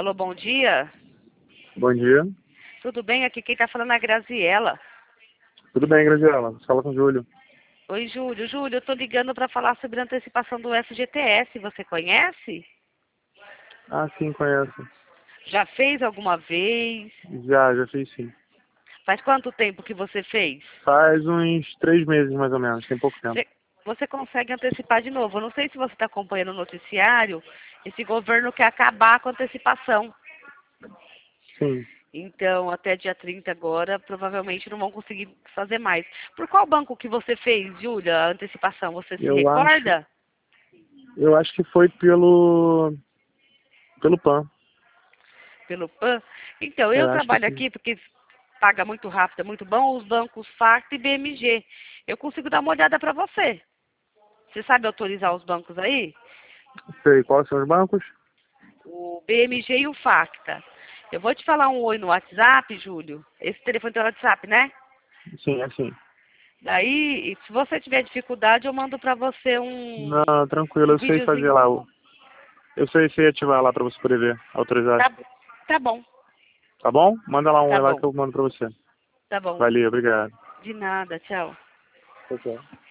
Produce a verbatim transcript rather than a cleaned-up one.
Alô, bom dia. Bom dia. Tudo bem? Aqui quem tá falando é a Graziela. Tudo bem, Graziela? Fala com o Júlio. Oi, Júlio. Júlio, eu tô ligando para falar sobre a antecipação do F G T S. Você conhece? Ah, sim, conheço. Já fez alguma vez? Já, já fiz sim. Faz quanto tempo que você fez? Faz uns três meses, mais ou menos. Tem pouco tempo. Você, você consegue antecipar de novo. Eu não sei se você está acompanhando o noticiário. Esse governo quer acabar com a antecipação. Sim. Então, até dia trinta agora, provavelmente não vão conseguir fazer mais. Por qual banco que você fez, Júlia, a antecipação? Você se Eu acho, recorda? eu acho que foi pelo, pelo PAN. Pelo PAN? Então, É, eu acho que trabalho sim. aqui porque paga muito rápido, é muito bom, os bancos Facta e B M G. Eu consigo dar uma olhada para você. Você sabe autorizar os bancos aí? Sei. Quais são os bancos? O B M G e o Facta. Eu vou te falar um oi no WhatsApp, Júlio. Esse telefone tem WhatsApp, né? Sim, é sim. Daí, se você tiver dificuldade, eu mando para você um, Não, tranquilo. um Eu sei fazer videozinho. lá. o- Eu sei, sei ativar lá pra você poder ver. Autorizar. Tá, tá bom, Tá bom? Manda lá um tá oi lá que bom, eu mando pra você. tá bom. Valeu, obrigado. De nada, tchau. Tchau, tchau.